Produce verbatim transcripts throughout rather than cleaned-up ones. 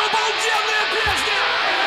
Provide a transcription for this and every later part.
Обалденная песня!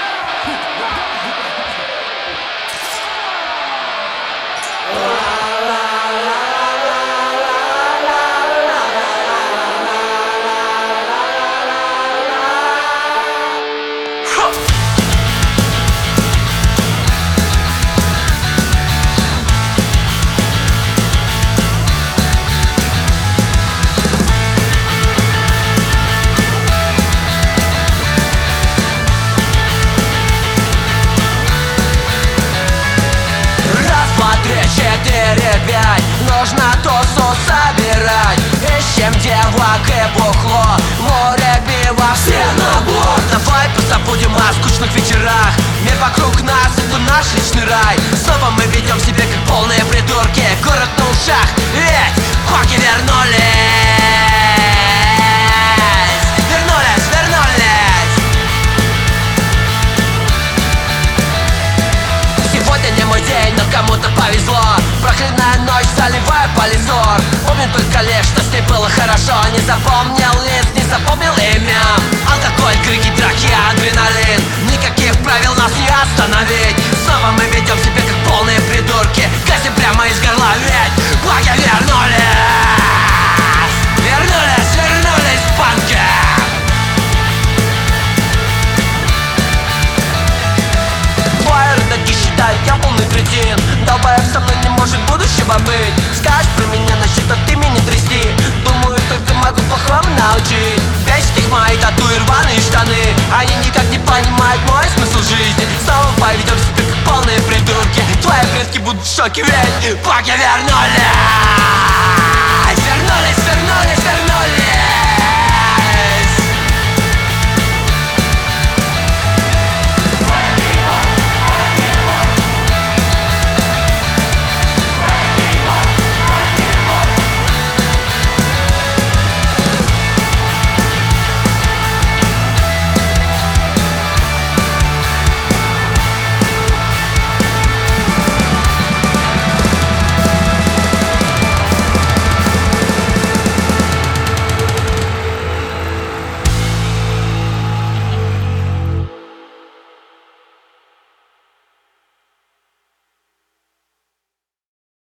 Четыре, пять, нужно тусу собирать. Ищем девок и бухло, море пива, все на блок. Давай позабудем о скучных вечерах. Мир вокруг нас — это наш личный рай. Снова мы ведем себя как полные придурки. Город на ушах, ведь хоки вернулись. Вернулись, вернулись. Сегодня не мой день, но кому-то повезло. Проклятая ночь, заливая полизор. Помню только лишь, что с ней было хорошо. Не запомнил лист, не запомнил имя. Алкоголь, крики, драки, адреналин. Никаких правил нас не остановить. Снова мы ведем себя как полные придурки. Газим прямо из горла, ведь плаги вернулись. Вернулись, вернулись в панке. Твои родаки считают, я полный кретин. Долбоеб со мной не может будущего быть. Скажешь про меня насчет, а ты меня трясти. Думаю, только могу плохому научить. Бесит их мои тату и рваные штаны. Они никак не понимают мой смысл жизни. Снова поведем себя как полные придурки. Твои предки будут в шоке, ведь паки вернулись.